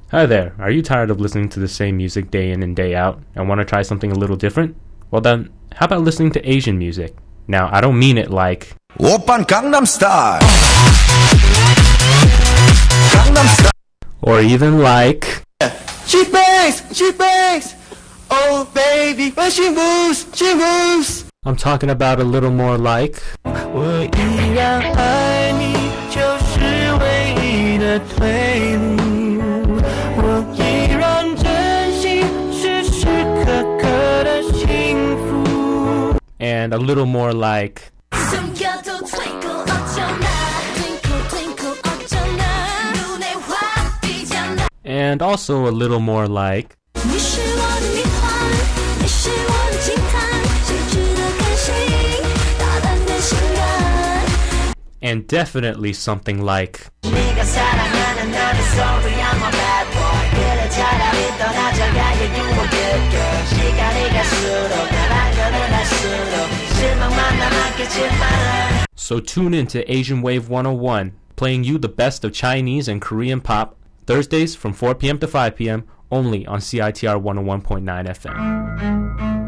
Hi there, are you tired of listening to the same music day in and day out and want to try something a little different? Well then, how about listening to Asian music? Now, I don't mean it like Oppan Gangnam Style. Gangnam Style. or even like She bangs. Oh baby, when she moves. I'm talking about a little more like 我依然爱你，就是唯一的退路。我依然珍惜时时刻刻的幸福。 and a little more like 숨겨도 twinkle 어쩌나 twinkle twinkle 어쩌나 눈에 확 띄잖아 and also a little more like 你是我的谜团你是我的惊叹谁值得开心大胆的心愿 and definitely something like 네가 사랑하는 나는 sorry I'm a bad boy. 그래 차라리 떠나자가 you a good girl. 시간이 갈수록 날 알면은 할수록 실망만 남았겠지만. So tune in to Asian Wave 101, playing you the best of Chinese and Korean pop, Thursdays from 4 p.m. to 5 p.m. only on CITR 101.9 FM.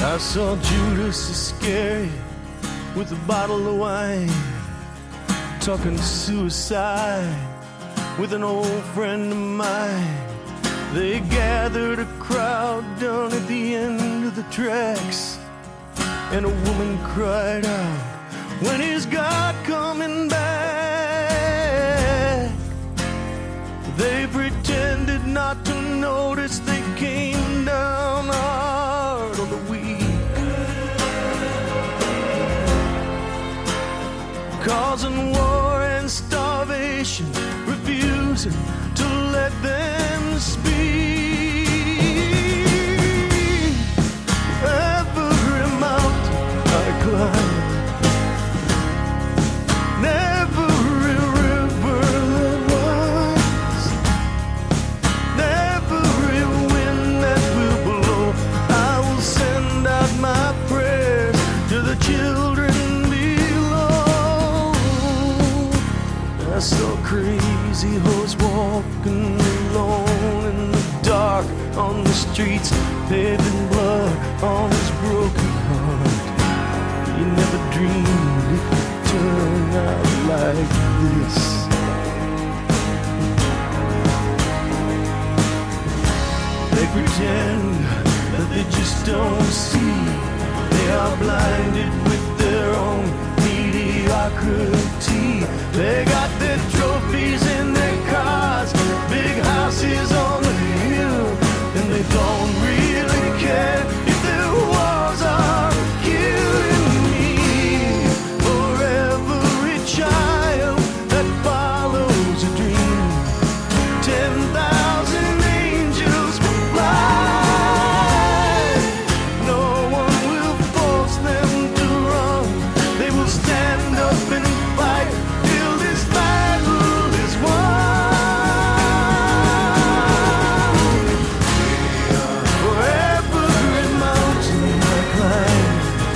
I saw Judas Iscariot with a bottle of wine, talking suicide with an old friend of mine. They gathered a crowd down at the end of the tracks, and a woman cried out, "When is God coming back?" They pretended not to notice. They came down hard on the weak, causing war and starvation, refusing to let them speak. Every mountain I climb, every river that winds, every wind that will blow, I will send out my prayers to the children below. I saw crazy horse walking alone in the dark on the streets, paved in blood on his broken heart. He never dreamed it could turn out like this. They pretend that they just don't see. They are blinded with their own mediocrity. They got their trophies in their cars, big houses on the hill, and they don't really care if their wars are killing me. For every child that follows a dream, 10,000 angels will fly. No one will force them to run. They will stand up and fight till this battle is won. For every mountain I climb,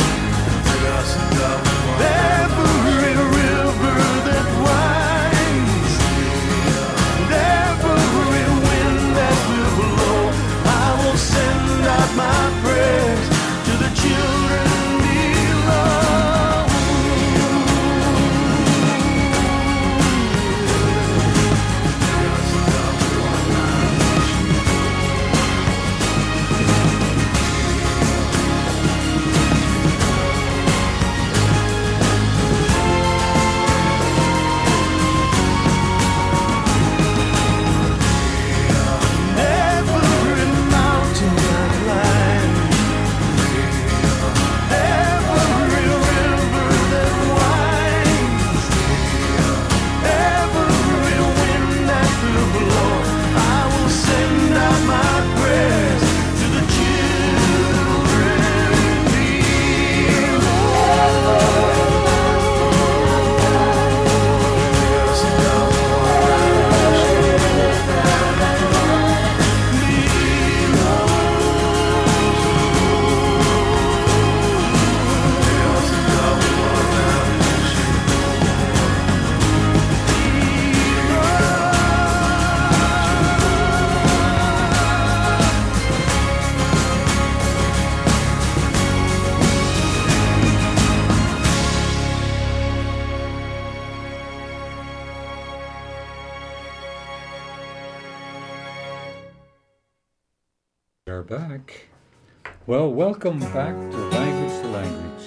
every river that winds, and every wind that will blow, I will send out my prayers to the children below. Every mountain I climb, every river that winds, every wind that will blow, I will send out my prayers to the children We are back. Well, welcome back to Language to Language.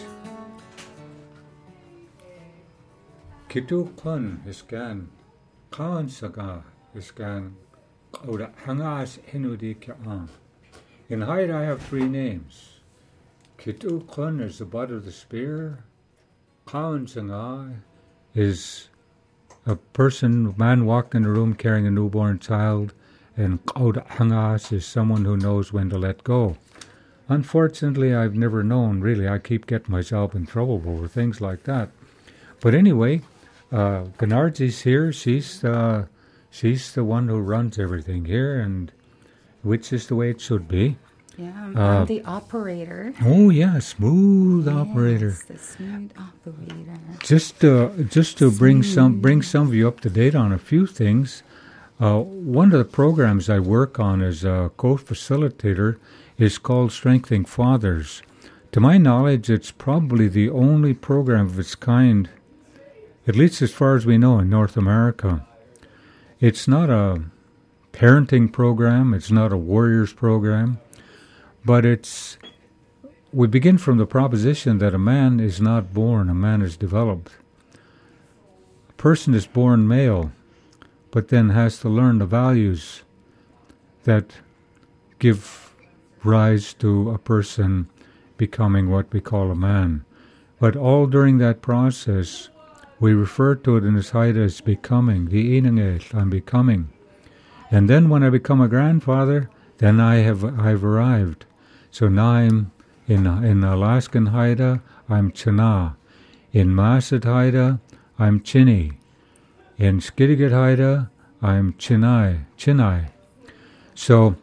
Kitu kun iskan kan saga iskan oda hangas hinudi ka'an. In Haida I have three names. Kitu kun is the butt of the spear. Kan saga is a man walking in a room carrying a newborn child. And Kauda Hangas is someone who knows when to let go. Unfortunately, I've never known, really. I keep getting myself in trouble over things like that. But anyway, Ganardji's here. She's the one who runs everything here, and which is the way it should be. Yeah, I'm the operator. Oh, yeah, smooth operator. Yes, the smooth operator. Just to bring some of you up to date on a few things. One of the programs I work on as a co-facilitator is called Strengthening Fathers. To my knowledge, it's probably the only program of its kind, at least as far as we know, in North America. It's not a parenting program, it's not a warriors program, but we begin from the proposition that a man is not born, a man is developed. A person is born male, but then has to learn the values that give rise to a person becoming what we call a man. But all during that process, we refer to it in this Haida as becoming, the inangel, I'm becoming. And then when I become a grandfather, then I've arrived. So now I'm in Alaskan Haida, I'm Chana. In Masset Haida, I'm Chini. In Skidegate Haida, I'm Chinai. So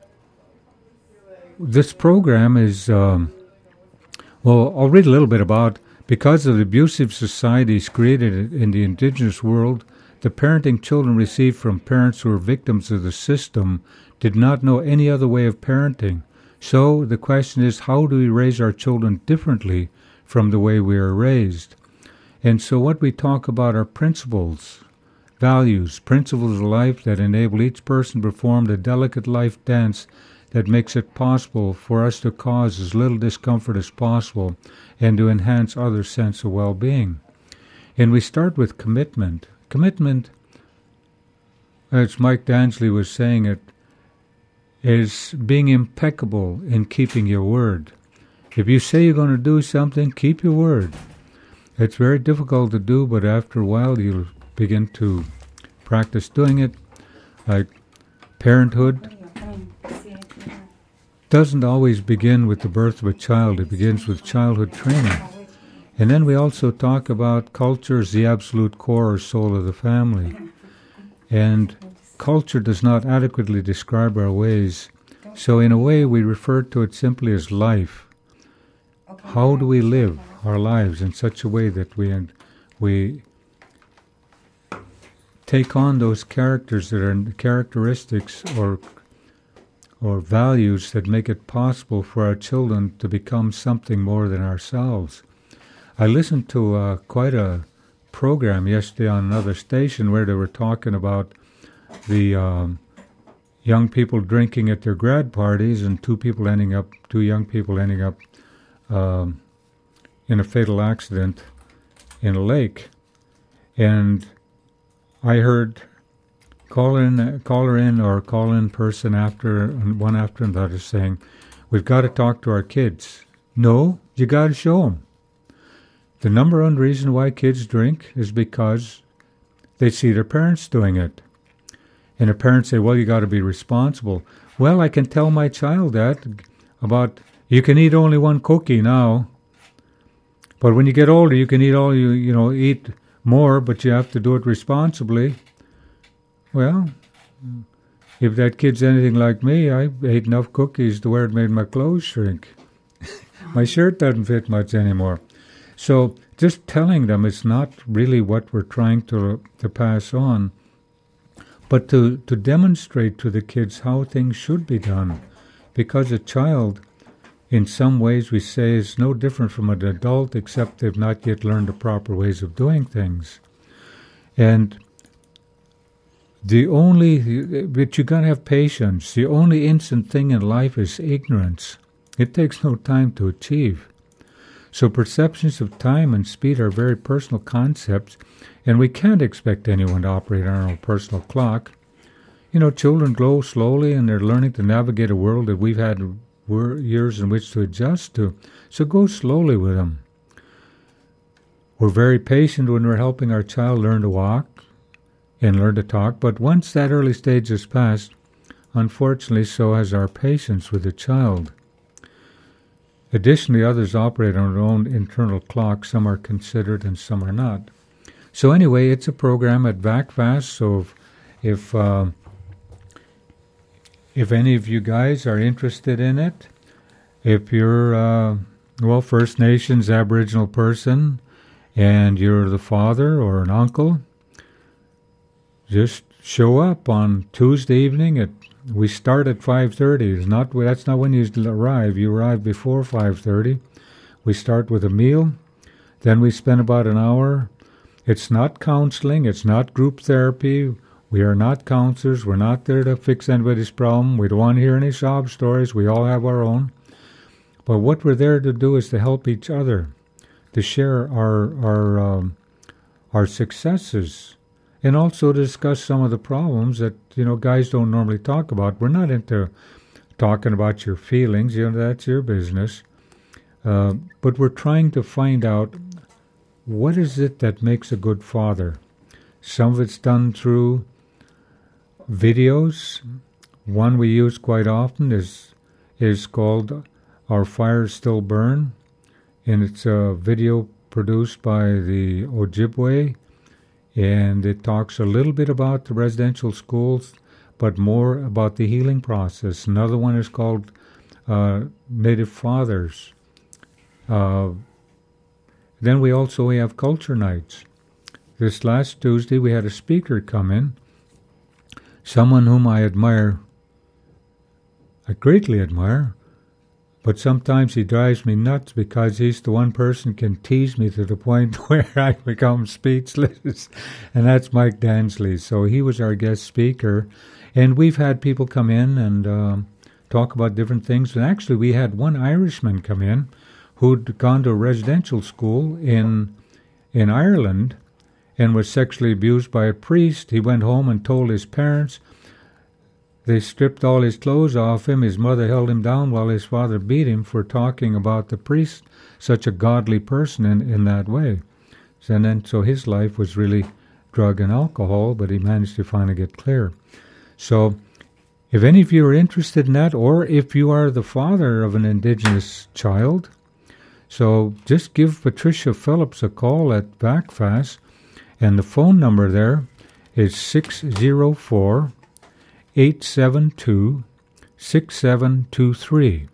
this program is, I'll read a little bit about, because of the abusive societies created in the indigenous world, the parenting children received from parents who were victims of the system did not know any other way of parenting. So the question is, how do we raise our children differently from the way we are raised? And so what we talk about are principles, values, principles of life that enable each person to perform the delicate life dance that makes it possible for us to cause as little discomfort as possible and to enhance others' sense of well-being. And we start with commitment. Commitment, as Mike Dansley was saying it, is being impeccable in keeping your word. If you say you're going to do something, keep your word. It's very difficult to do, but after a while you'll begin to practice doing it. Like parenthood doesn't always begin with the birth of a child. It begins with childhood training. And then we also talk about culture as the absolute core or soul of the family. And culture does not adequately describe our ways. So in a way we refer to it simply as life. How do we live our lives in such a way that we take on those characters that are characteristics or values that make it possible for our children to become something more than ourselves. I listened to quite a program yesterday on another station where they were talking about the young people drinking at their grad parties and two young people ending up in a fatal accident in a lake. And I heard call-in person one after another saying, we've got to talk to our kids. No, you got to show them. The number one reason why kids drink is because they see their parents doing it. And the parents say, well, you got to be responsible. Well, I can tell my child that about, you can eat only one cookie now. But when you get older, you can eat eat more, but you have to do it responsibly. Well, if that kid's anything like me, I ate enough cookies to where it made my clothes shrink. My shirt doesn't fit much anymore. So just telling them it's not really what we're trying to pass on, but to demonstrate to the kids how things should be done. Because a child, in some ways we say, is no different from an adult, except they've not yet learned the proper ways of doing things. And but you got to have patience. The only instant thing in life is ignorance. It takes no time to achieve. So perceptions of time and speed are very personal concepts, and we can't expect anyone to operate on our own personal clock. Children grow slowly, and they're learning to navigate a world that we've had years in which to adjust to. So go slowly with them. We're very patient when we're helping our child learn to walk and learn to talk, but once that early stage is passed, unfortunately, so has our patience with the child. Additionally, others operate on their own internal clock. Some are considered and some are not. So anyway, it's a program at VACFAST, so if any of you guys are interested in it, if you're, First Nations Aboriginal person, and you're the father or an uncle, just show up on Tuesday evening at We start at 5:30. That's not when you arrive. You arrive before 5:30. We start with a meal. Then we spend about an hour. It's not counseling. It's not group therapy. We are not counselors. We're not there to fix anybody's problem. We don't want to hear any sob stories. We all have our own. But what we're there to do is to help each other, to share our successes, and also to discuss some of the problems that guys don't normally talk about. We're not into talking about your feelings. That's your business. But we're trying to find out what is it that makes a good father. Some of it's done through videos. One we use quite often is called Our Fires Still Burn, and it's a video produced by the Ojibwe, and it talks a little bit about the residential schools, but more about the healing process. Another one is called Native Fathers. Then we also have culture nights. This last Tuesday we had a speaker come in, someone whom I greatly admire, but sometimes he drives me nuts because he's the one person can tease me to the point where I become speechless, and that's Mike Dansley. So he was our guest speaker, and we've had people come in and talk about different things. And actually we had one Irishman come in who'd gone to a residential school in Ireland and was sexually abused by a priest. He went home and told his parents. They stripped all his clothes off him. His mother held him down while his father beat him for talking about the priest, such a godly person in that way. So his life was really drug and alcohol, but he managed to finally get clear. So if any of you are interested in that, or if you are the father of an Indigenous child, so just give Patricia Phillips a call at BACFAS, and the phone number there is 604-872-6723.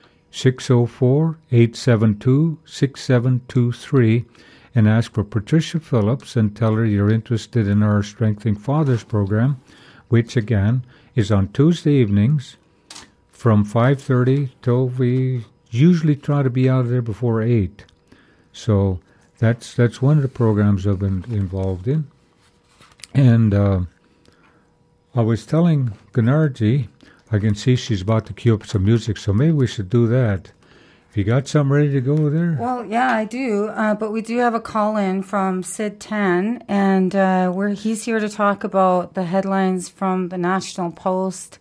604-872-6723, and ask for Patricia Phillips and tell her you're interested in our Strengthening Fathers program, which again is on Tuesday evenings from 5:30 till we usually try to be out of there before 8. So that's one of the programs I've been involved in. And I was telling Gennardji, I can see she's about to cue up some music, so maybe we should do that. Have you got something ready to go there? Well, yeah, I do. But we do have a call-in from Sid Tan, and he's here to talk about the headlines from the National Post.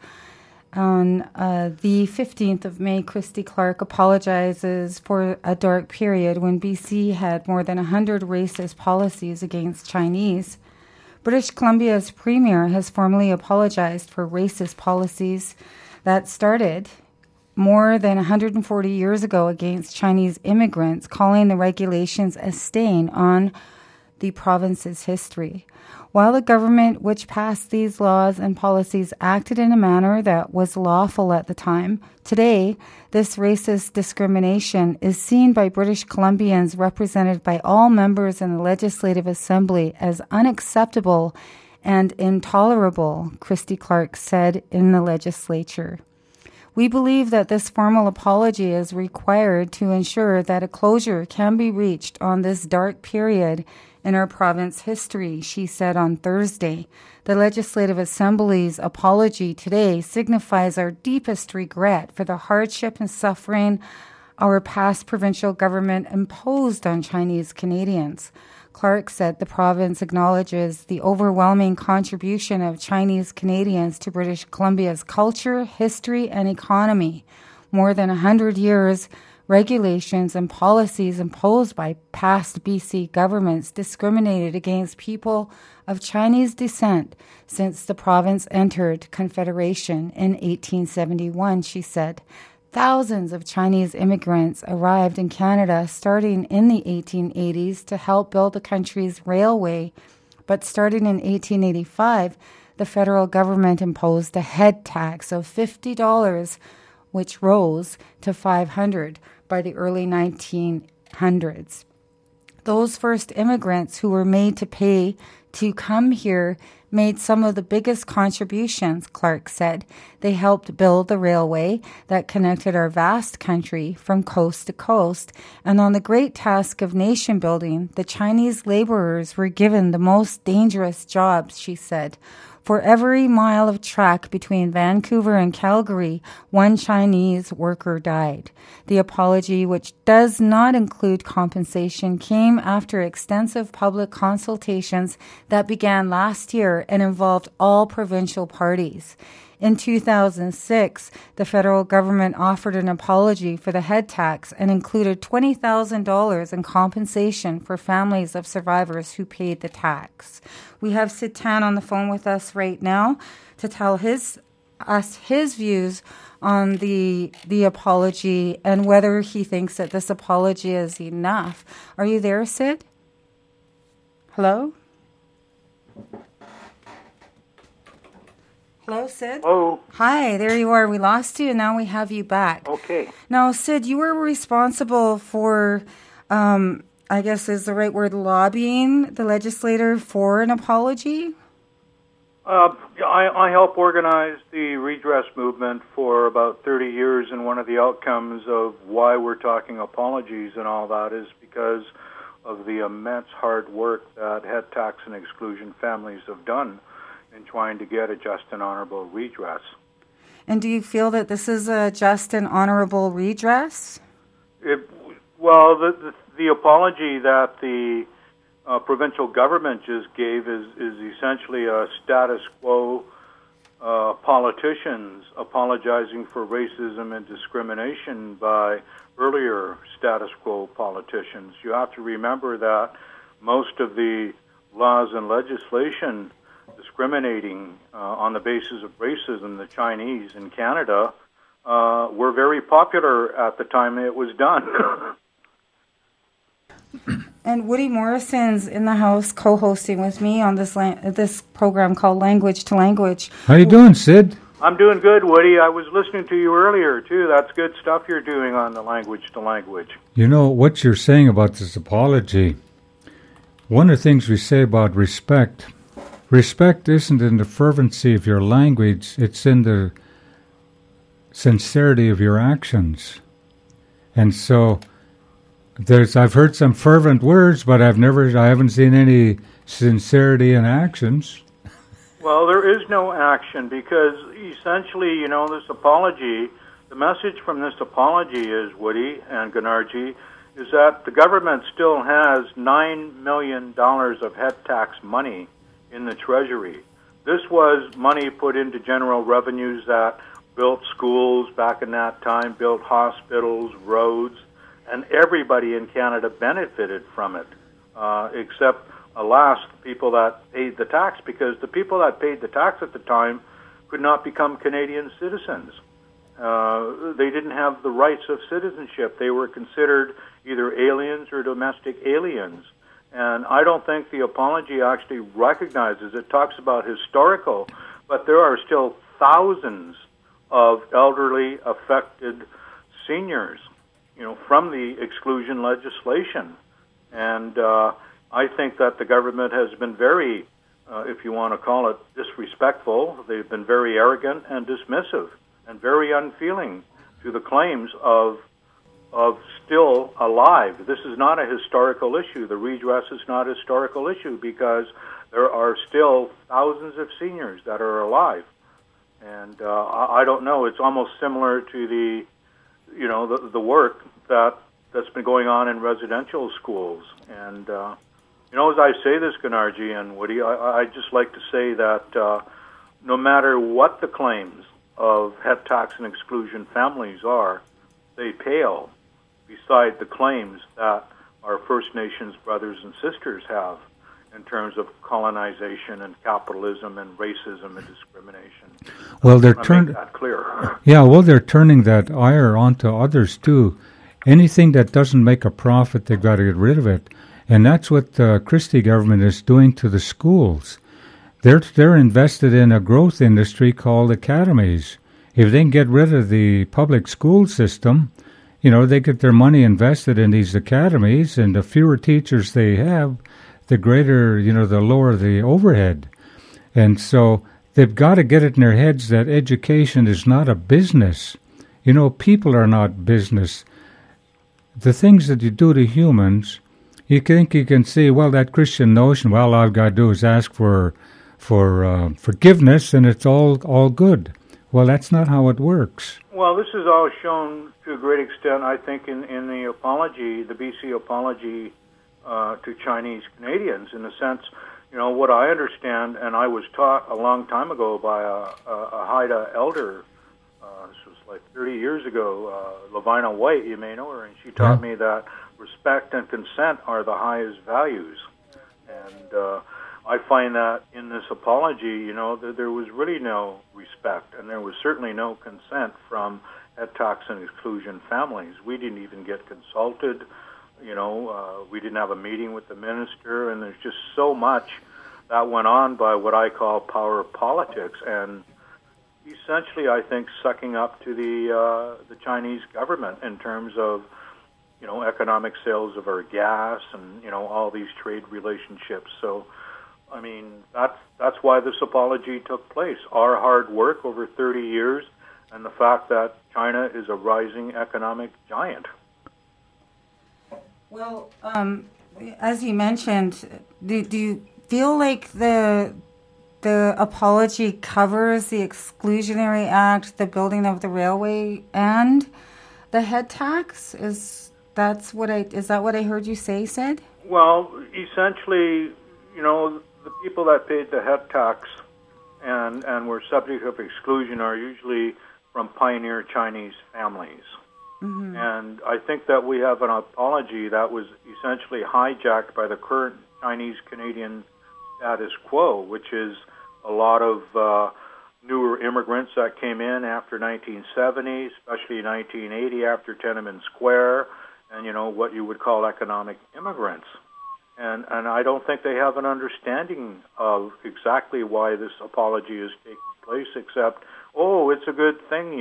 On the 15th of May, Christy Clark apologizes for a dark period when BC had more than 100 racist policies against Chinese. British Columbia's premier has formally apologized for racist policies that started more than 140 years ago against Chinese immigrants, calling the regulations a stain on the province's history. While the government which passed these laws and policies acted in a manner that was lawful at the time, today this racist discrimination is seen by British Columbians represented by all members in the Legislative Assembly as unacceptable and intolerable, Christy Clark said in the legislature. We believe that this formal apology is required to ensure that a closure can be reached on this dark period in our province history, she said on Thursday. The Legislative Assembly's apology today signifies our deepest regret for the hardship and suffering our past provincial government imposed on Chinese Canadians. Clark said the province acknowledges the overwhelming contribution of Chinese Canadians to British Columbia's culture, history, and economy. More than 100 years, regulations and policies imposed by past BC governments discriminated against people of Chinese descent since the province entered Confederation in 1871, she said. Thousands of Chinese immigrants arrived in Canada starting in the 1880s to help build the country's railway, but starting in 1885, the federal government imposed a head tax of $50, which rose to $500 by the early 1900s. Those first immigrants who were made to pay to come here made some of the biggest contributions, Clark said. They helped build the railway that connected our vast country from coast to coast. And on the great task of nation building, the Chinese laborers were given the most dangerous jobs, she said. For every mile of track between Vancouver and Calgary, one Chinese worker died. The apology, which does not include compensation, came after extensive public consultations that began last year and involved all provincial parties. In 2006, the federal government offered an apology for the head tax and included $20,000 in compensation for families of survivors who paid the tax. We have Sid Tan on the phone with us right now to tell his views on the apology and whether he thinks that this apology is enough. Are you there, Sid? Hello? Hello, Sid? Oh, Hi, there you are. We lost you, and now we have you back. okay. Now, Sid, you were responsible for, I guess is the right word, lobbying the legislator for an apology? I helped organize the redress movement for about 30 years, and one of the outcomes of why we're talking apologies and all that is because of the immense hard work that head tax and exclusion families have done in trying to get a just and honorable redress. And do you feel that this is a just and honorable redress? Well, the apology that the provincial government just gave is essentially a status quo politicians apologizing for racism and discrimination by earlier status quo politicians. You have to remember that most of the laws and legislation discriminating on the basis of racism, the Chinese in Canada, were very popular at the time it was done. And Woody Morrison's in the house co-hosting with me on this program called Language to Language. How you doing, Sid? I'm doing good, Woody. I was listening to you earlier, too. That's good stuff you're doing on the Language to Language. You know, what you're saying about this apology, one of the things we say about respect isn't in the fervency of your language, it's in the sincerity of your actions. And so I've heard some fervent words, but I haven't seen any sincerity in actions. Well, there is no action because essentially, this apology, the message from this apology is, Woody and Ganarji, is that the government still has $9 million of head tax money in the Treasury. This was money put into general revenues that built schools back in that time, built hospitals, roads, and everybody in Canada benefited from it, except, alas, the people that paid the tax, because the people that paid the tax at the time could not become Canadian citizens. They didn't have the rights of citizenship. They were considered either aliens or domestic aliens. And I don't think the apology actually recognizes, it talks about historical, but there are still thousands of elderly affected seniors, from the exclusion legislation. And I think that the government has been very, if you want to call it, disrespectful. They've been very arrogant and dismissive and very unfeeling to the claims of still alive. This is not a historical issue. The redress is not a historical issue because there are still thousands of seniors that are alive. And I don't know. It's almost similar to the work that's been going on in residential schools. And as I say this, Ganarji and Woody, I just like to say that no matter what the claims of head tax and exclusion families are, they pale beside the claims that our First Nations brothers and sisters have in terms of colonization and capitalism and racism and discrimination. Well, they're turning that clear. Yeah, well, they're turning that ire onto others too. Anything that doesn't make a profit, they've got to get rid of it, and that's what the Christie government is doing to the schools. They're invested in a growth industry called academies. If they can get rid of the public school system, they get their money invested in these academies, and the fewer teachers they have, the greater, the lower the overhead. And so they've got to get it in their heads that education is not a business. People are not business. The things that you do to humans, you think you can say, well, that Christian notion, well, all I've got to do is ask for forgiveness and it's all good. Well, that's not how it works. Well, this is all shown to a great extent, I think, in the apology, the BC apology to Chinese Canadians, in the sense, what I understand, and I was taught a long time ago by a Haida elder, this was like 30 years ago, Lavina White, you may know her, and she taught me that respect and consent are the highest values. And I find that in this apology, there was really no respect, and there was certainly no consent from head tax and exclusion families. We didn't even get consulted. We didn't have a meeting with the minister, and there's just so much that went on by what I call power politics, and essentially, I think, sucking up to the Chinese government in terms of economic sales of our gas and all these trade relationships. So, I mean, that's why this apology took place. Our hard work over 30 years, and the fact that China is a rising economic giant. Well, as you mentioned, do you feel like the apology covers the Exclusionary Act, the building of the railway, and the head tax? Is that what I heard you say, Sid? Well, essentially, the people that paid the head tax and were subject of exclusion are usually from pioneer Chinese families. Mm-hmm. And I think that we have an apology that was essentially hijacked by the current Chinese-Canadian status quo, which is a lot of newer immigrants that came in after 1970, especially 1980 after Tiananmen Square, and, what you would call economic immigrants. And I don't think they have an understanding of exactly why this apology is taking place, except, it's a good thing,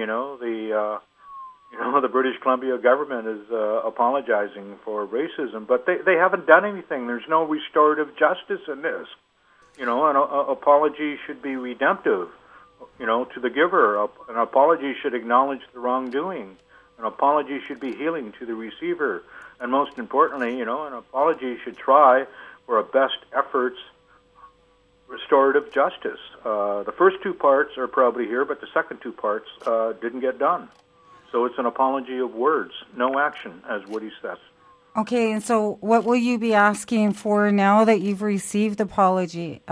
the British Columbia government is apologizing for racism, but they haven't done anything. There's no restorative justice in this. An apology should be redemptive, to the giver. An apology should acknowledge the wrongdoing. An apology should be healing to the receiver. And most importantly, an apology should try for a best efforts restorative justice. The first two parts are probably here, but the second two parts didn't get done. So it's an apology of words, no action, as Woody says. Okay, and so what will you be asking for now that you've received the apology?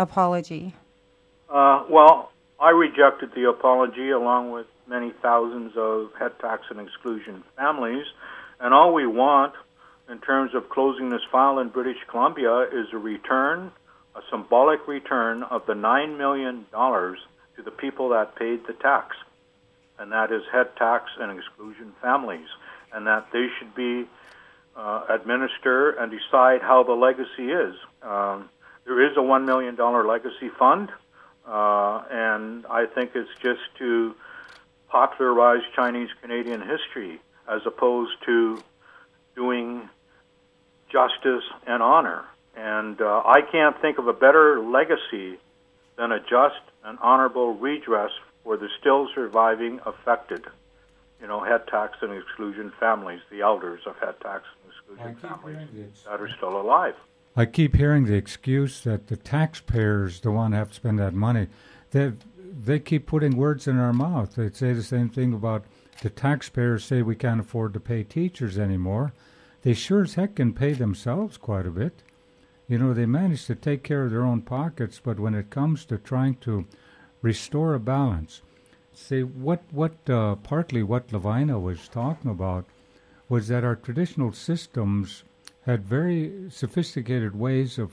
Well, I rejected the apology along with many thousands of head tax and exclusion families, and all we want in terms of closing this file in British Columbia is a symbolic return of the $9 million to the people that paid the tax, and that is head tax and exclusion families, and that they should be administer and decide how the legacy is. There is a $1 million legacy fund, and I think it's just to popularize Chinese-Canadian history as opposed to doing justice and honor. And I can't think of a better legacy than a just and honorable redress for the still surviving affected, head tax and exclusion families, the elders of head tax and exclusion families that are still alive. I keep hearing the excuse that the taxpayers the one have to spend that money. They keep putting words in our mouth. They say the same thing about the taxpayers say we can't afford to pay teachers anymore. They sure as heck can pay themselves quite a bit. They manage to take care of their own pockets, but when it comes to trying to restore a balance, say partly what Lavina was talking about was that our traditional systems had very sophisticated ways of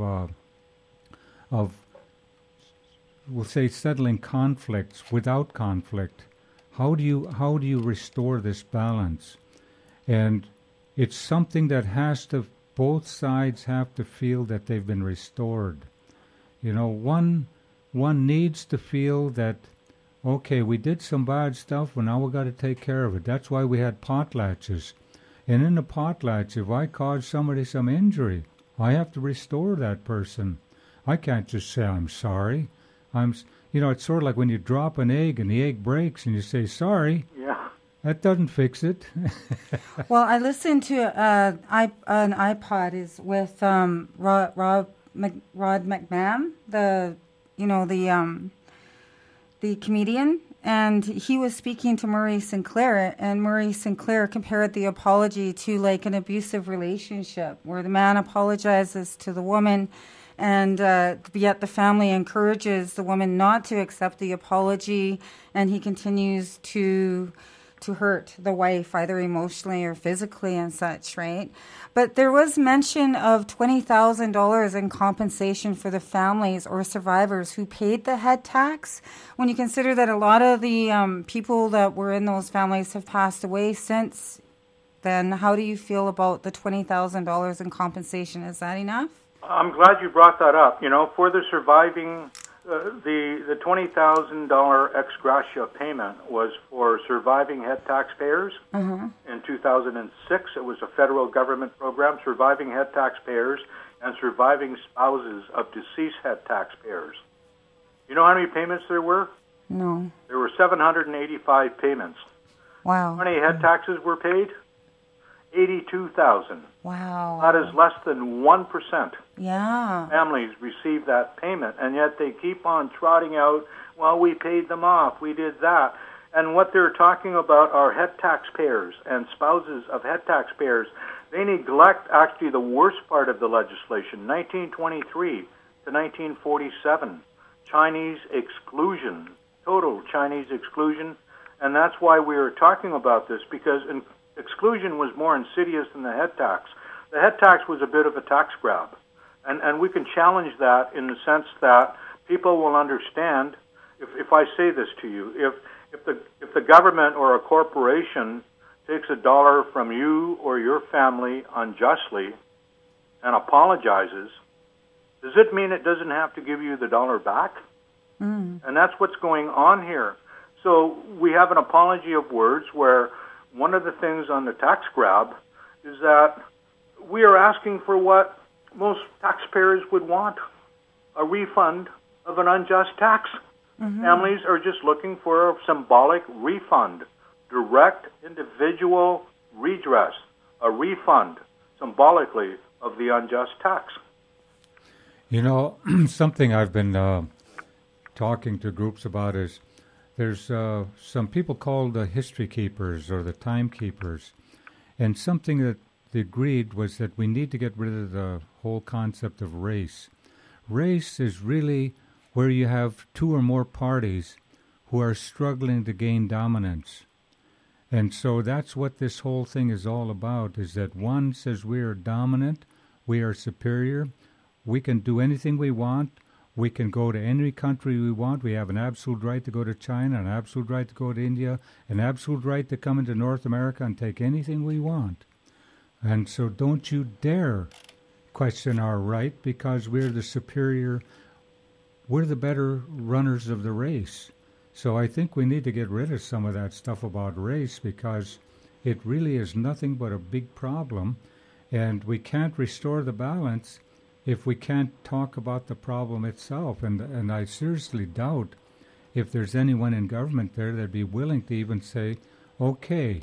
we'll say settling conflicts without conflict. How do you restore this balance? And it's something that both sides have to feel that they've been restored. One needs to feel that, okay, we did some bad stuff, but now we got to take care of it. That's why we had potlatches. And in the potlatch, if I cause somebody some injury, I have to restore that person. I can't just say I'm sorry. It's sort of like when you drop an egg and the egg breaks and you say sorry. Yeah. That doesn't fix it. Well, I listened to an iPod is with Rod McMahon, the comedian, and he was speaking to Murray Sinclair, and Murray Sinclair compared the apology to like an abusive relationship where the man apologizes to the woman, and yet the family encourages the woman not to accept the apology, and he continues to hurt the wife, either emotionally or physically and such, right? But there was mention of $20,000 in compensation for the families or survivors who paid the head tax. When you consider that a lot of the people that were in those families have passed away since then, how do you feel about the $20,000 in compensation? Is that enough? I'm glad you brought that up. For the surviving, the $20,000 ex gratia payment was for surviving head taxpayers. In 2006, it was a federal government program, surviving head taxpayers and surviving spouses of deceased head taxpayers. You know how many payments there were? No. There were 785 payments. Wow. How many head taxes were paid? 82,000. Wow. That is less than 1%. Yeah. Families receive that payment, and yet they keep on trotting out, well, we paid them off, we did that. And what they're talking about are head taxpayers and spouses of head taxpayers. They neglect actually the worst part of the legislation, 1923 to 1947, Chinese exclusion, total Chinese exclusion. And that's why we are talking about this, because exclusion was more insidious than the head tax. The head tax was a bit of a tax grab. And we can challenge that in the sense that people will understand, if I say this to you, if the government or a corporation takes $1 from you or your family unjustly and apologizes, does it mean it doesn't have to give you the $1 back? And that's what's going on here. So we have an apology of words where one of the things on the tax grab is that we are asking for what most taxpayers would want, a refund of an unjust tax. Families are just looking for a symbolic refund, direct individual redress, a refund symbolically of the unjust tax. Something I've been talking to groups about is there's some people called the history keepers or the timekeepers, and something that they agreed was that we need to get rid of the whole concept of race. Race is really where you have two or more parties who are struggling to gain dominance. And so that's what this whole thing is all about, is that one says we are dominant, we are superior, we can do anything we want, we can go to any country we want, we have an absolute right to go to China, an absolute right to go to India, an absolute right to come into North America and take anything we want. And so don't you dare question our right, because we're the superior, we're the better runners of the race. So I think we need to get rid of some of that stuff about race, because it really is nothing but a big problem, and we can't restore the balance if we can't talk about the problem itself. And I seriously doubt if there's anyone in government there that'd be willing to even say, okay,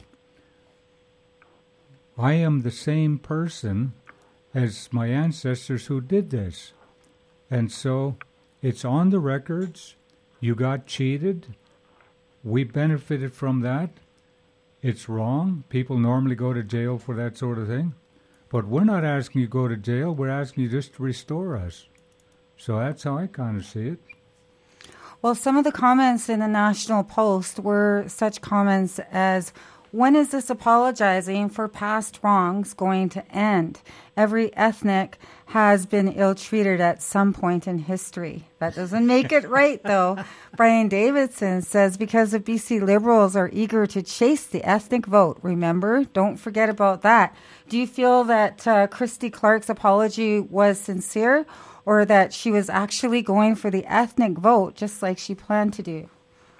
I am the same person as my ancestors who did this. And so it's on the records. You got cheated. We benefited from that. It's wrong. People normally go to jail for that sort of thing. But we're not asking you to go to jail. We're asking you just to restore us. So that's how I kind of see it. Well, some of the comments in the National Post were such comments as, when is this apologizing for past wrongs going to end? Every ethnic has been ill-treated at some point in history. That doesn't make it right, though. Brian Davidson says, because the BC Liberals are eager to chase the ethnic vote. Remember? Don't forget about that. Do you feel that Christy Clark's apology was sincere, or that she was actually going for the ethnic vote, just like she planned to do?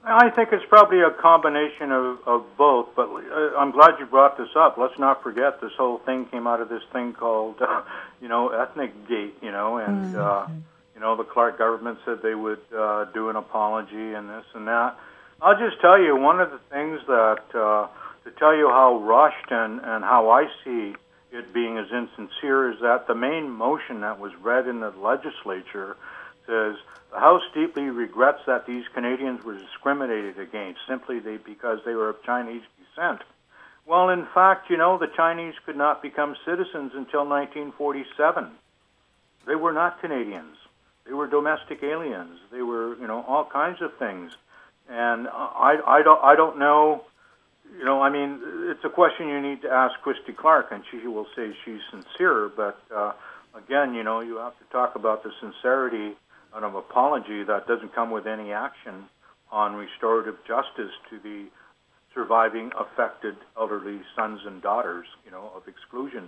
I think it's probably a combination of both, but I'm glad you brought this up. Let's not forget this whole thing came out of this thing called, ethnic gate, and, the Clark government said they would do an apology and this and that. I'll just tell you, one of the things that, to tell you how rushed and how I see it being as insincere, is that the main motion that was read in the legislature says, the House deeply regrets that these Canadians were discriminated against simply because they were of Chinese descent. Well, in fact, the Chinese could not become citizens until 1947. They were not Canadians. They were domestic aliens. They were, all kinds of things. And I don't know, it's a question you need to ask Christy Clark, and she will say she's sincere. But, again, you have to talk about the sincerity of an apology that doesn't come with any action on restorative justice to the surviving affected elderly sons and daughters, of exclusion.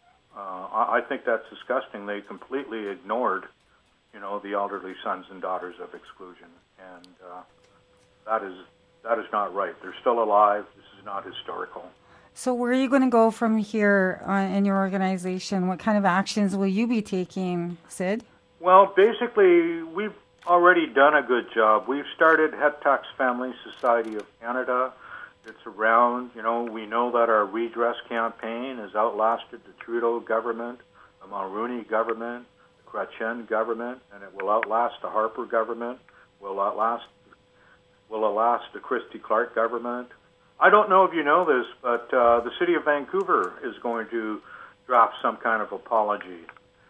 I think that's disgusting. They completely ignored, the elderly sons and daughters of exclusion, and that is not right. They're still alive. This is not historical. So where are you going to go from here in your organization? What kind of actions will you be taking, Sid? Well, basically, we've already done a good job. We've started Het Tax Family Society of Canada. It's around, we know that our redress campaign has outlasted the Trudeau government, the Mulroney government, the Chrétien government, and it will outlast the Harper government, will outlast the Christy Clark government. I don't know if you know this, but the City of Vancouver is going to draft some kind of apology.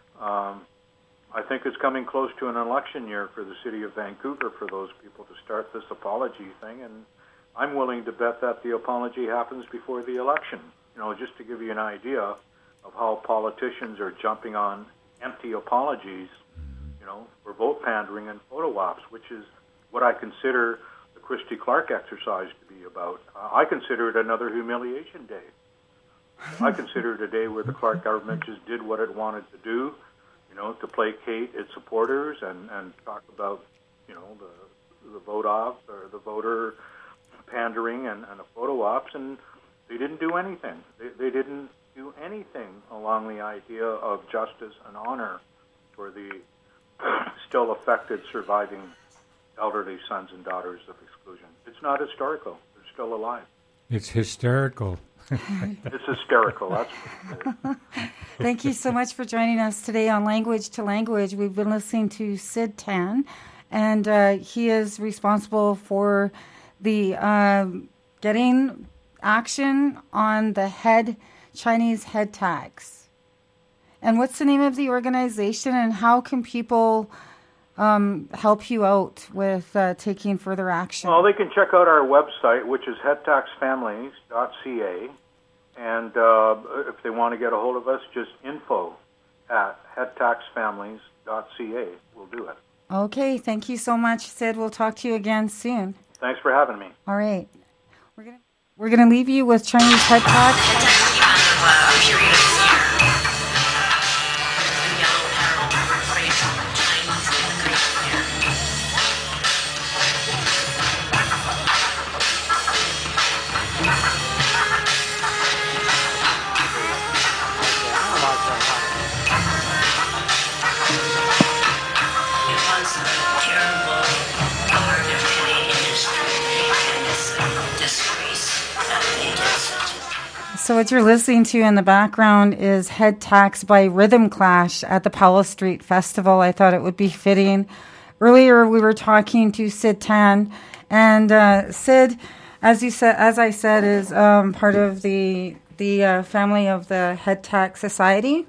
I think it's coming close to an election year for the City of Vancouver for those people to start this apology thing, and I'm willing to bet that the apology happens before the election. Just to give you an idea of how politicians are jumping on empty apologies, for vote pandering and photo ops, which is what I consider the Christy Clark exercise to be about. I consider it another humiliation day. I consider it a day where the Clark government just did what it wanted to do, to placate its supporters and talk about, the vote off or the voter pandering and the photo ops, and they didn't do anything. They didn't do anything along the idea of justice and honor for the still affected surviving elderly sons and daughters of exclusion. It's not historical. They're still alive. It's hysterical. It's hysterical. That's what it is. Thank you so much for joining us today on Language to Language. We've been listening to Sid Tan, and he is responsible for the getting action on the Chinese head tax. And what's the name of the organization, and how can people help you out with taking further action? Well, they can check out our website, which is headtaxfamilies.ca. And if they want to get a hold of us, just info@headtaxfamilies.ca. We'll do it. Okay, thank you so much, Sid. We'll talk to you again soon. Thanks for having me. All right. We're gonna leave you with Chinese head tax. So what you're listening to in the background is Head Tax by Rhythm Clash at the Powell Street Festival. I thought it would be fitting. Earlier we were talking to Sid Tan, and Sid, as I said, is part of the family of the Head Tax Society.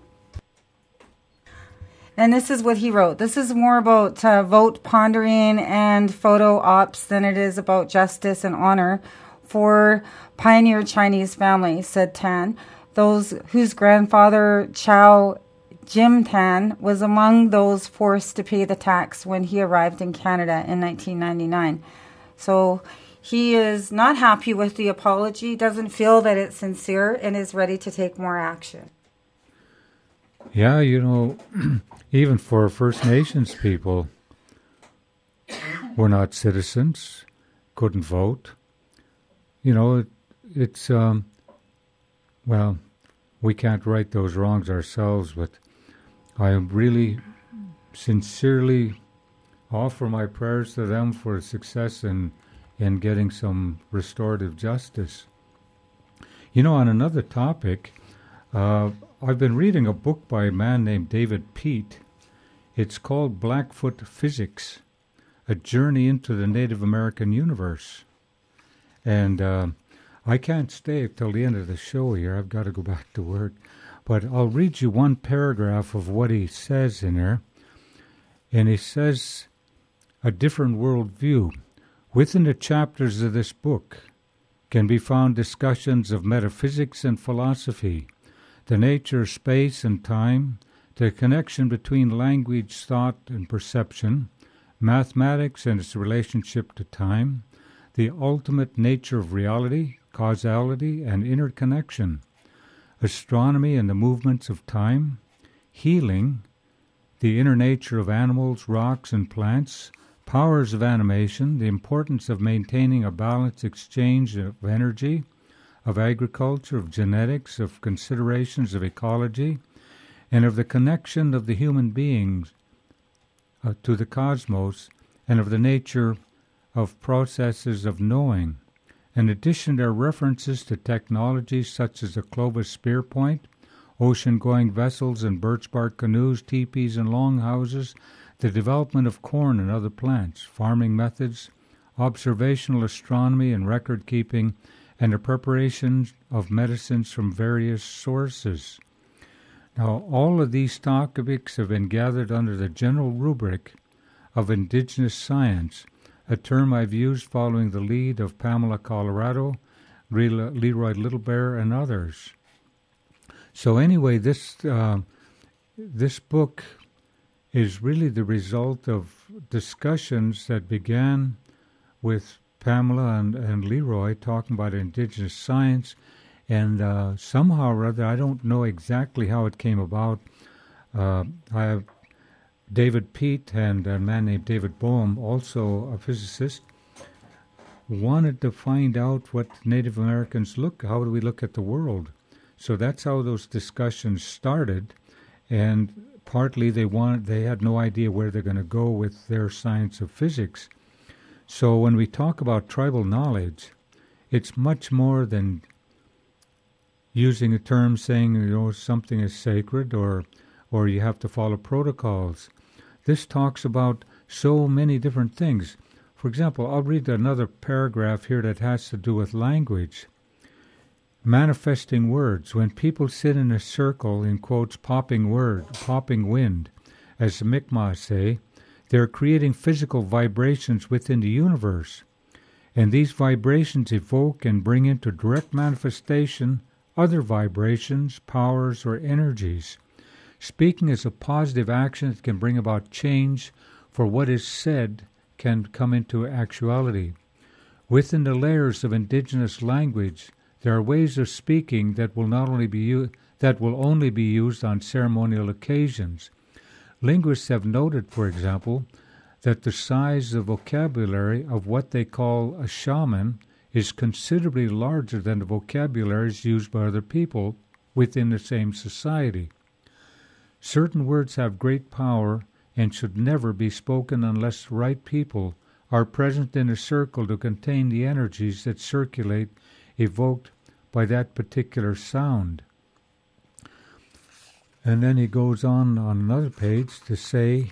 And this is what he wrote. This is more about vote pondering and photo ops than it is about justice and honor for pioneer Chinese families, said Tan, those whose grandfather Chow Jim Tan was among those forced to pay the tax when he arrived in Canada in 1999. So he is not happy with the apology, doesn't feel that it's sincere, and is ready to take more action. Yeah, even for First Nations people, we're not citizens. couldn't vote. It's well, we can't right those wrongs ourselves, but I really sincerely offer my prayers to them for success in getting some restorative justice. On another topic, I've been reading a book by a man named David Peat. It's called Blackfoot Physics, A Journey into the Native American Universe. And I can't stay till the end of the show here. I've got to go back to work. But I'll read you one paragraph of what he says in there. And he says, a different worldview. Within the chapters of this book can be found discussions of metaphysics and philosophy, the nature of space and time, the connection between language, thought, and perception, mathematics and its relationship to time, the ultimate nature of reality, causality, and interconnection, astronomy and the movements of time, healing, the inner nature of animals, rocks, and plants, powers of animation, the importance of maintaining a balanced exchange of energy, of agriculture, of genetics, of considerations of ecology, and of the connection of the human beings to the cosmos, and of the nature of processes of knowing. In addition, there are references to technologies such as the Clovis spear point, ocean-going vessels and birch bark canoes, teepees and longhouses, the development of corn and other plants, farming methods, observational astronomy and record-keeping, and the preparation of medicines from various sources. Now, all of these topics have been gathered under the general rubric of indigenous science, a term I've used following the lead of Pamela Colorado, Leroy Little Bear, and others. So anyway, this book is really the result of discussions that began with Pamela and Leroy talking about indigenous science, and somehow or other, I don't know exactly how it came about. I have David Peat and a man named David Boehm, also a physicist, wanted to find out what Native Americans how do we look at the world. So that's how those discussions started, and partly they had no idea where they're going to go with their science of physics. So when we talk about tribal knowledge, it's much more than using a term saying, something is sacred or you have to follow protocols. This talks about so many different things. For example, I'll read another paragraph here that has to do with language. Manifesting words. When people sit in a circle, in quotes, popping wind, as the Mi'kmaq say, they're creating physical vibrations within the universe. And these vibrations evoke and bring into direct manifestation other vibrations, powers, or energies. Speaking is a positive action that can bring about change, for what is said can come into actuality. Within the layers of indigenous language, there are ways of speaking that will only be used on ceremonial occasions. Linguists have noted, for example, that the size of vocabulary of what they call a shaman is considerably larger than the vocabularies used by other people within the same society. Certain words have great power and should never be spoken unless the right people are present in a circle to contain the energies that circulate, evoked by that particular sound. And then he goes on another page to say,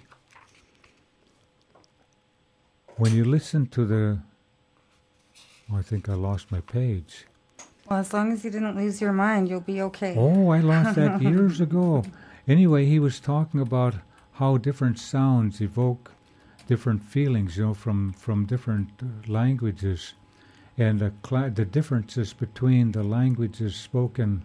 when you listen to I think I lost my page. Well, as long as you didn't lose your mind, you'll be okay. Oh, I lost that years ago. Anyway, he was talking about how different sounds evoke different feelings, from different languages, and the differences between the languages spoken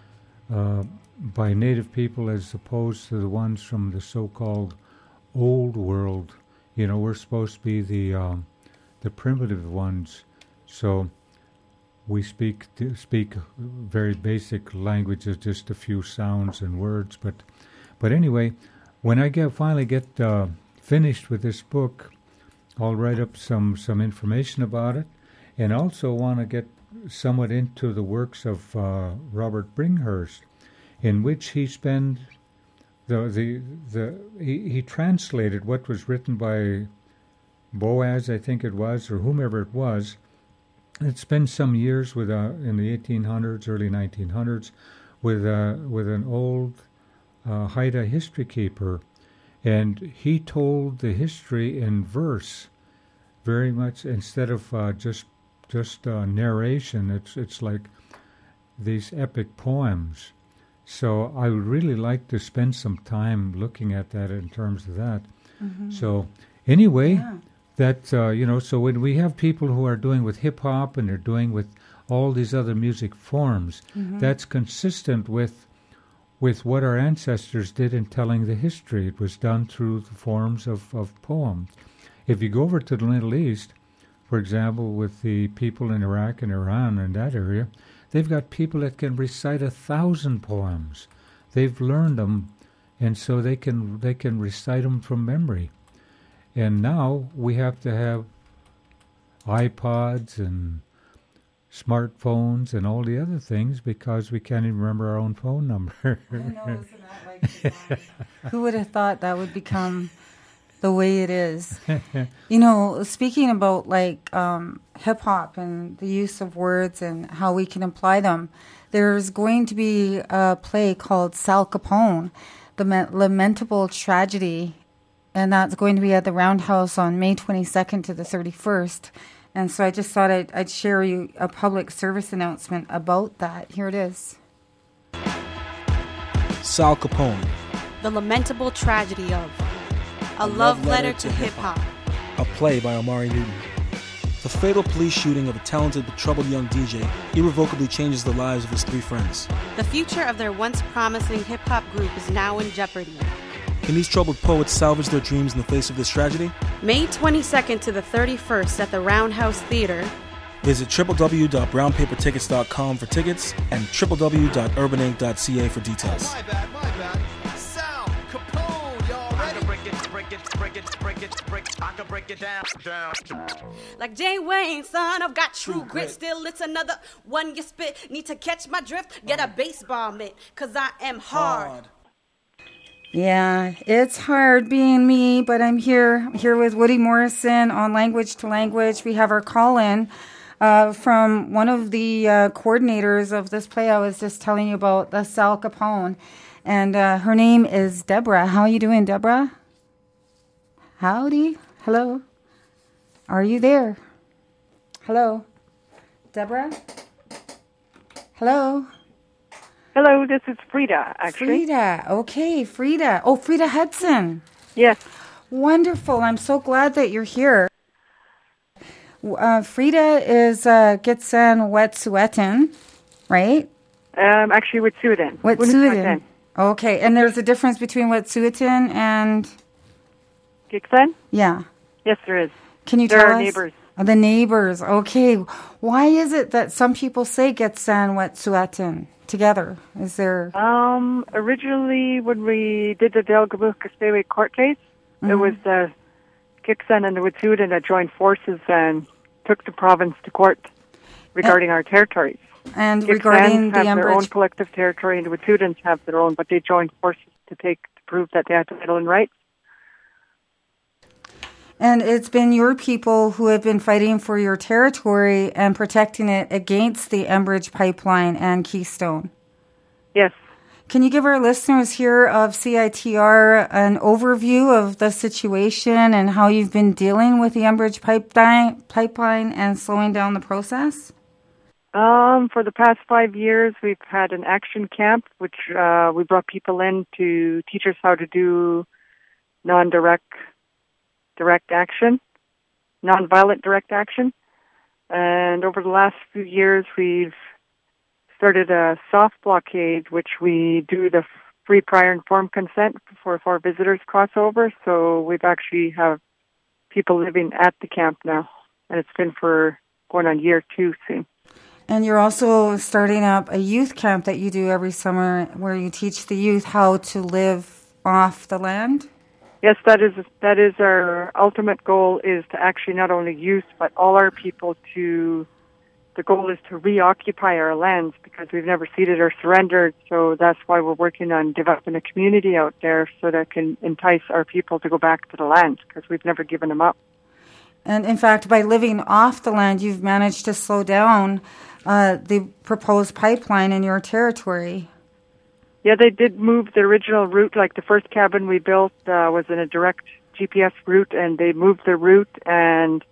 by native people as opposed to the ones from the so-called old world. We're supposed to be the primitive ones, so we speak very basic languages, just a few sounds and words. But anyway, when I finally get finished with this book, I'll write up some information about it, and also want to get somewhat into the works of Robert Bringhurst, in which he spent he translated what was written by Boaz, I think it was, or whomever it was. It spent some years with in the 1800s, early 1900s, with an old Haida history keeper, and he told the history in verse, very much instead of just narration. It's like these epic poems. So I would really like to spend some time looking at that in terms of that. Mm-hmm. So anyway, that so when we have people who are doing with hip hop and they're doing with all these other music forms, that's consistent with what our ancestors did in telling the history. It was done through the forms of poems. If you go over to the Middle East, for example, with the people in Iraq and Iran and that area, they've got people that can recite 1,000 poems. They've learned them, and so they can recite them from memory. And now we have to have iPods and smartphones and all the other things because we can't even remember our own phone number. I know, isn't that like who would have thought that would become the way it is? Speaking about like hip hop and the use of words and how we can apply them, there's going to be a play called Sal Capone, The Lamentable Tragedy, and that's going to be at the Roundhouse on May 22nd to the 31st. And so I just thought I'd share you a public service announcement about that. Here it is. Sal Capone. The Lamentable Tragedy of A Love Letter to Hip-Hop. A play by Omari Newton. The fatal police shooting of a talented but troubled young DJ irrevocably changes the lives of his three friends. The future of their once promising hip-hop group is now in jeopardy. Can these troubled poets salvage their dreams in the face of this tragedy? May 22nd to the 31st at the Roundhouse Theater. Visit www.brownpapertickets.com for tickets and www.urbaninc.ca for details. My bad. Sal Capone, y'all ready? I can break it down. Like Jay Wayne, son, I've got true grit. Still, it's another one you spit. Need to catch my drift, get a baseball mitt, cause I am hard. Yeah, it's hard being me, but I'm here with Woody Morrison on Language to Language. We have our call-in from one of the coordinators of this play I was just telling you about, the Sal Capone. And her name is Deborah. How are you doing, Deborah? Howdy. Hello. Are you there? Hello. Deborah? Hello. Hello, this is Frida, actually. Frida. Okay, Frida. Oh, Frida Hudson. Yes. Wonderful. I'm so glad that you're here. Frida is Gitsan Wet'suwet'en, right? Actually, Wet'suwet'en. Wet'suwet'en. Okay, and there's a difference between Wet'suwet'en and Gitsan? Yeah. Yes, there is. Can you tell us? There are neighbors. Oh, the neighbors. Okay. Why is it that some people say Gitsan Wet'suwet'en together? Is there... Originally, when we did the Delgamuukw court case, it was the Gitsan and the Wet'suwet'en that joined forces and took the province to court regarding our territories. And regarding the have Enbridge... their own collective territory, and the Wet'suwet'ens have their own, but they joined forces to prove that they had title and rights. And it's been your people who have been fighting for your territory and protecting it against the Enbridge pipeline and Keystone. Yes. Can you give our listeners here of CITR an overview of the situation and how you've been dealing with the Enbridge pipeline and slowing down the process? For the past 5 years, we've had an action camp, which we brought people in to teach us how to do non-violent direct action. And over the last few years, we've started a soft blockade, which we do the free prior informed consent before visitors cross over. So we've actually have people living at the camp now, and it's been for going on year 2 soon. And you're also starting up a youth camp that you do every summer where you teach the youth how to live off the land? Yes, that is our ultimate goal, is to actually not only use, but all our people to, the goal is to reoccupy our lands, because we've never ceded or surrendered. So that's why we're working on developing a community out there so that can entice our people to go back to the land, because we've never given them up. And in fact, by living off the land, you've managed to slow down the proposed pipeline in your territory. Yeah, they did move the original route. Like the first cabin we built was in a direct GPS route, and they moved the route, and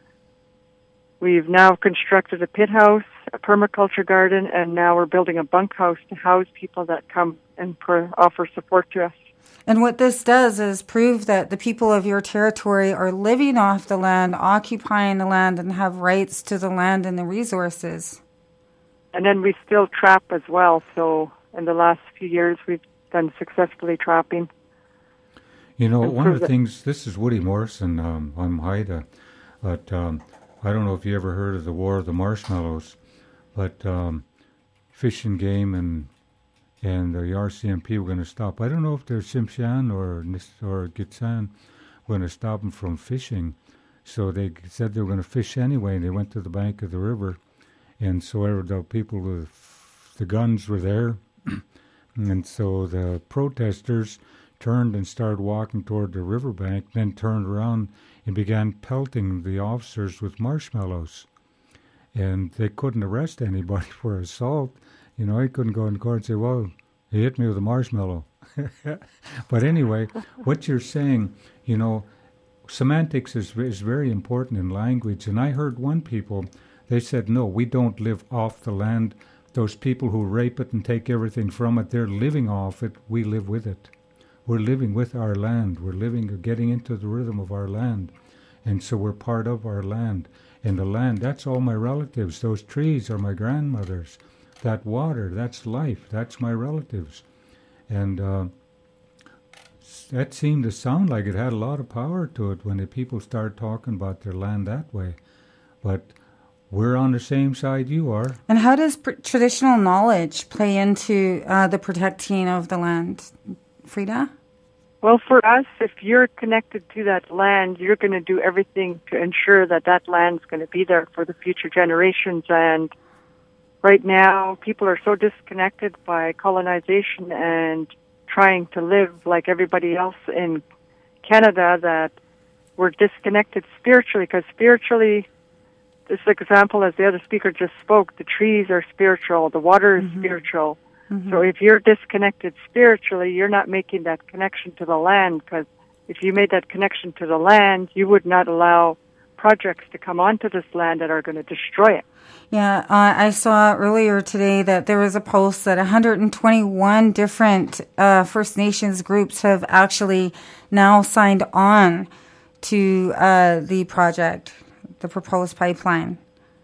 we've now constructed a pit house, a permaculture garden, and now we're building a bunkhouse to house people that come and offer support to us. And what this does is prove that the people of your territory are living off the land, occupying the land, and have rights to the land and the resources. And then we still trap as well, so in the last few years we've done successfully trapping. You know, one of the things, this is Woody Morrison, I'm Haida, but I don't know if you ever heard of the War of the Marshmallows, but Fish and Game and the RCMP were going to stop. I don't know if they're Tsimshian or Gitsan were going to stop them from fishing. So they said they were going to fish anyway, and they went to the bank of the river. And so the people with the guns were there. And so the protesters turned and started walking toward the riverbank, then turned around and began pelting the officers with marshmallows. And they couldn't arrest anybody for assault. You know, he couldn't go in court and say, well, he hit me with a marshmallow. But anyway, what you're saying, you know, semantics is very important in language. And I heard one people, they said, no, we don't live off the land. Those people who rape it and take everything from it, they're living off it. We live with it. We're living with our land. We're getting into the rhythm of our land. And so we're part of our land. And the land, that's all my relatives. Those trees are my grandmothers. That water, that's life. That's my relatives. And that seemed to sound like it had a lot of power to it when the people started talking about their land that way. But we're on the same side you are. And how does traditional knowledge play into the protecting of the land, Frida? Well, for us, if you're connected to that land, you're going to do everything to ensure that that land's going to be there for the future generations. And right now, people are so disconnected by colonization and trying to live like everybody else in Canada that we're disconnected spiritually, because spiritually, this example, as the other speaker just spoke, the trees are spiritual, the water is spiritual. So if you're disconnected spiritually, you're not making that connection to the land, because if you made that connection to the land, you would not allow projects to come onto this land that are going to destroy it. Yeah, I saw earlier today that there was a post that 121 different First Nations groups have actually now signed on to the project, the proposed pipeline.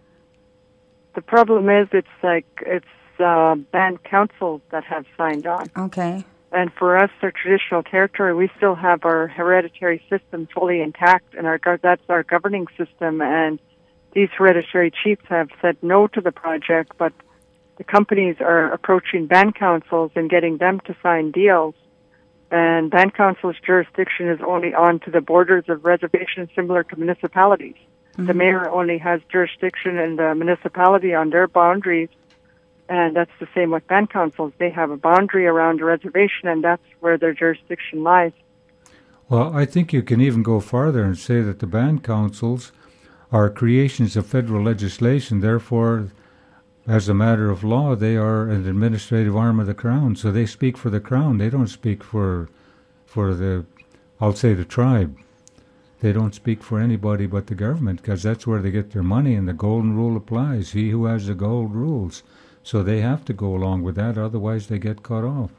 The problem is it's band councils that have signed on. Okay. And for us, our traditional territory, we still have our hereditary system fully intact, and that's our governing system. And these hereditary chiefs have said no to the project, but the companies are approaching band councils and getting them to sign deals. And band council's jurisdiction is only on to the borders of reservations similar to municipalities. The mayor only has jurisdiction in the municipality on their boundaries. And that's the same with band councils. They have a boundary around a reservation, and that's where their jurisdiction lies. Well, I think you can even go farther and say that the band councils are creations of federal legislation. Therefore, as a matter of law, they are an administrative arm of the Crown. So they speak for the Crown. They don't speak for the, I'll say, the tribe. They don't speak for anybody but the government, because that's where they get their money, and the golden rule applies. He who has the gold rules. So they have to go along with that, otherwise they get cut off.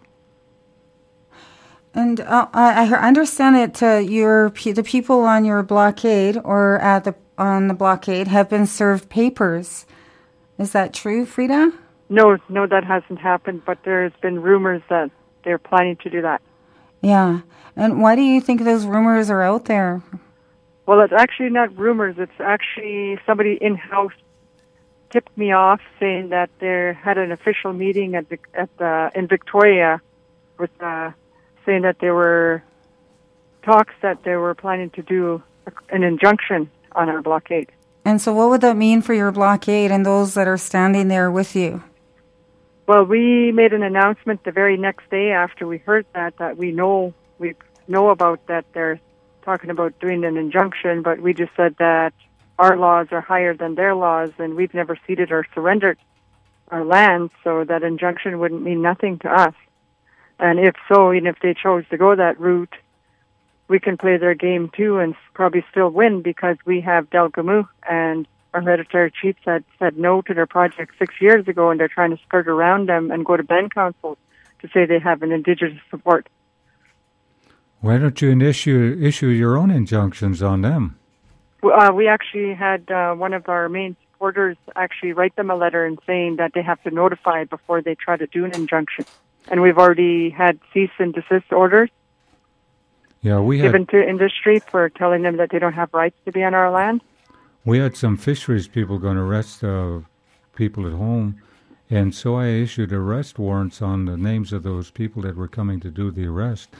And I understand that the people on your blockade or on the blockade have been served papers. Is that true, Frida? No, that hasn't happened, but there's been rumors that they're planning to do that. Yeah. And why do you think those rumors are out there? Well, it's actually not rumors. It's actually somebody in-house tipped me off saying that they had an official meeting in Victoria with saying that they were talks that they were planning to do an injunction on our blockade. And so what would that mean for your blockade and those that are standing there with you? Well, we made an announcement the very next day after we heard that we know about that they're talking about doing an injunction, but we just said that our laws are higher than their laws, and we've never ceded or surrendered our land, so that injunction wouldn't mean nothing to us. And if so, even if they chose to go that route, we can play their game too and probably still win because we have Delgamu, and our hereditary chiefs had said no to their project 6 years ago, and they're trying to skirt around them and go to band council to say they have an indigenous support. Why don't you issue your own injunctions on them? We actually had one of our main supporters actually write them a letter and saying that they have to notify before they try to do an injunction. And we've already had cease and desist orders given to industry for telling them that they don't have rights to be on our land. We had some fisheries people going to arrest people at home, and so I issued arrest warrants on the names of those people that were coming to do the arrest.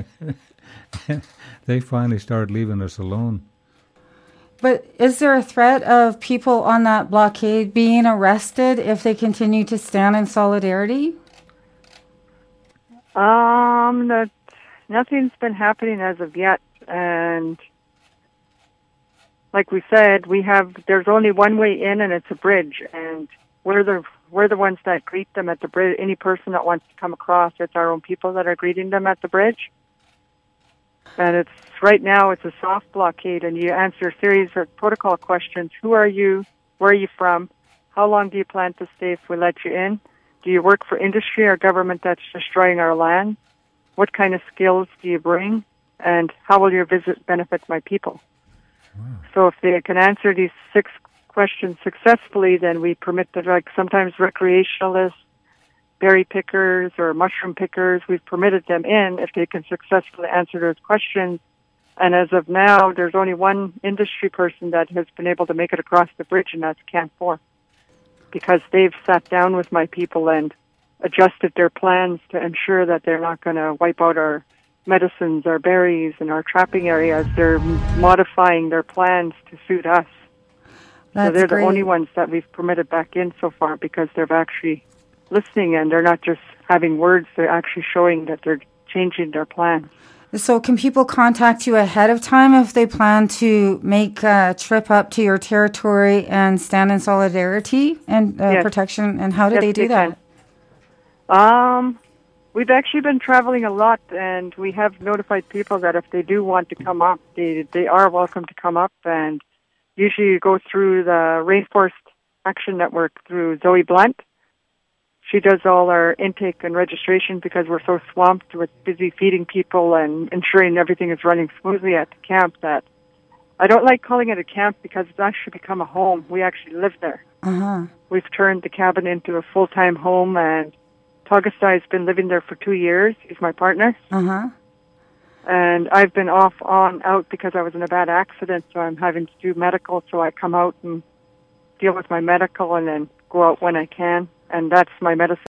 They finally started leaving us alone. But is there a threat of people on that blockade being arrested if they continue to stand in solidarity? Nothing's been happening as of yet, and like we said, there's only one way in, and it's a bridge, and we're the ones that greet them at the bridge. Any person that wants to come across, it's our own people that are greeting them at the bridge. And right now it's a soft blockade, and you answer a series of protocol questions. Who are you? Where are you from? How long do you plan to stay if we let you in? Do you work for industry or government that's destroying our land? What kind of skills do you bring? And how will your visit benefit my people? Wow. So if they can answer these 6 questions successfully, then we permit them, like sometimes recreationalists, berry pickers, or mushroom pickers, we've permitted them in if they can successfully answer those questions. And as of now, there's only one industry person that has been able to make it across the bridge, and that's Camp 4. Because they've sat down with my people and adjusted their plans to ensure that they're not going to wipe out our medicines, our berries, and our trapping areas. They're modifying their plans to suit us. So they're the only ones that we've permitted back in so far because they're actually listening, and they're not just having words, they're actually showing that they're changing their plans. So can people contact you ahead of time if they plan to make a trip up to your territory and stand in solidarity and Yes. protection? And how do they do that? We've actually been traveling a lot, and we have notified people that if they do want to come up, they are welcome to come up. And usually you go through the Rainforest Action Network through Zoe Blunt. She does all our intake and registration because we're so swamped with busy feeding people and ensuring everything is running smoothly at the camp that I don't like calling it a camp because it's actually become a home. We actually live there. Uh-huh. We've turned the cabin into a full-time home, and Tagastai has been living there for 2 years. He's my partner. Uh-huh. And I've been off, on, out because I was in a bad accident, so I'm having to do medical, so I come out and deal with my medical and then go out when I can. And that's my medicine.